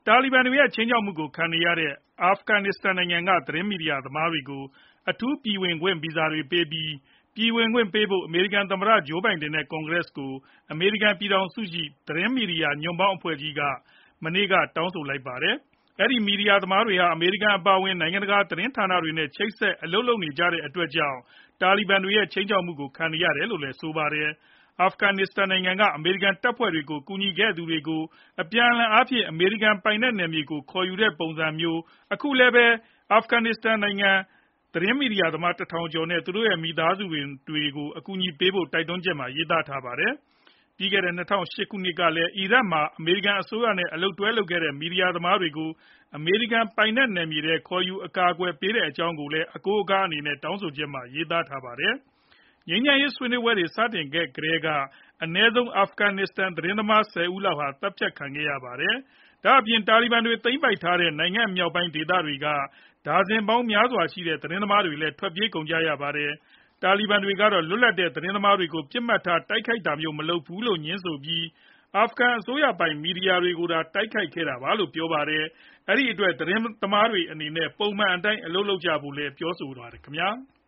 တာလီဘန်တွေရဲ့ ခြိမ်းခြောက်မှုကိုခံနေရတဲ့ အာဖဂန်နစ္စတန်နိုင်ငံက သတင်းမီဒီယာသမားတွေကို အထူးပြည်ဝင်ခွင့်ဗီဇာတွေပေးပြီး ပြည်ဝင်ခွင့်ပေးဖို့ အမေရိကန်သမ္မတ Joe Biden နဲ့ ကွန်ဂရက်ကို အမေရိကန်ပြည်ထောင်စုရှိ သတင်းမီဒီယာညွန့်ပေါင်းအဖွဲ့ကြီးက မနေ့က တောင်းဆိုလိုက်ပါတယ်။ အဲဒီ မီဒီယာသမားတွေဟာ အမေရိကန်အပါအဝင် နိုင်ငံတကာသတင်းဌာနတွေနဲ့ ချိတ်ဆက်အလုပ်လုပ်နေကြတဲ့အတွက်ကြောင့် တာလီဘန်တွေရဲ့ ခြိမ်းခြောက်မှုကိုခံနေရတယ်လို့လည်းဆိုပါတယ်။ အာဖဂန်နစ္စတန်နိုင်ငံက အမေရိကန်တပ်ဖွဲ့တွေကို ကူညီခဲ့သူတွေကို အပြန်အလှန်အားဖြင့် အမေရိကန်ပိုင်နက်နယ်မြေကို ခေါ်ယူတဲ့ပုံစံမျိုး အခုလည်းပဲ အာဖဂန်နစ္စတန်နိုင်ငံ သတင်းမီဒီယာသမား ၁ ထောင်ကျော် နဲ့ သူတို့ရဲ့ မိသားစုတွေကို အကူအညီပေးဖို့ တိုက်တွန်းချက်မှာ ရေးသားထားပါတယ်။ ပြီးခဲ့တဲ့ ၂၀၀၈ ခုနှစ်ကလည်း အီရတ်မှာ အမေရိကန်အစိုးရနဲ့ အလုပ်တွဲလုပ်ခဲ့တဲ့ မီဒီယာသမားတွေကို အမေရိကန်ပိုင်နက်နယ်မြေထဲ ခေါ်ယူအကာအကွယ်ပေးတဲ့အကြောင်းကိုလည်း အကိုးအကားအနေနဲ့ တောင်းဆိုချက်မှာ ရေးသားထားပါတယ်။ ငြိမ်းချမ်းရေးဆွေးနွေးပွဲတွေ စတင်ခဲ့ကတည်းက အနည်းဆုံး အာဖဂန်နစ္စတန်သတင်းသမား ၁၀ ဦးလောက်ဟာ သတ်ဖြတ်ခံခဲ့ရပါတယ်။ ဒါအပြင် တာလီဘန်တွေ သိမ်းပိုက်ထားတဲ့ နိုင်ငံမြောက်ပိုင်းဒေသတွေက ဒါဇင်ပေါင်းများစွာရှိတဲ့ သတင်းသမားတွေလည်း ထွက်ပြေးကုန်ကြရပါတယ်။ တာလီဘန်တွေကတော့ လွတ်လပ်တဲ့ သတင်းသမားတွေကို ပစ်မှတ်ထားတိုက်ခိုက်တာမျိုးမလုပ်ဘူးလို့ ငြင်းဆိုပြီး အာဖဂန်အစိုးရပိုင် မီဒီယာတွေကိုသာ တိုက်ခိုက်ခဲ့တာလို့ ပြောပါတယ်။ အဲဒီအတွက် သတင်းသမားတွေအနေနဲ့ ပုံမှန်အတိုင်း အလုပ်လုပ်ကြဖို့လည်း ပြောပါတယ်ခင်ဗျာ။